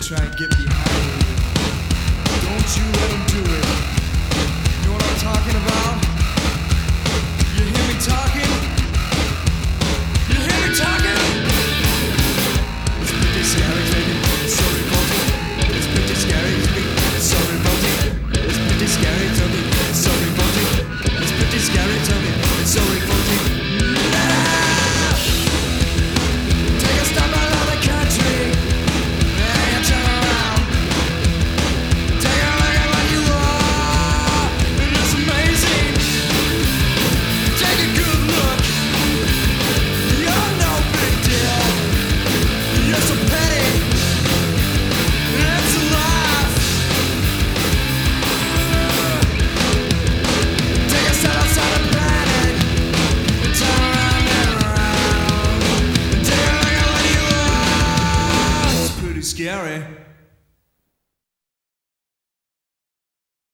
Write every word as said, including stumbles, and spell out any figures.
try and get behind you. Don't you let them do it. You know what I'm talking about? You hear me talking? You hear me talking? It's pretty scary, baby. It's so revolting. It's pretty scary to me. It's so revolting. It's pretty scary to me. It's so revolting. It's pretty scary to me. It's so revolting. Take a step out of the country. Then you turn around. Take a look at what you are. And it's amazing. Take a good look. You're no big deal. You're so petty. It's a laugh. Take a step outside the planet. And turn around and around. And take a look at what you are. It's pretty scary.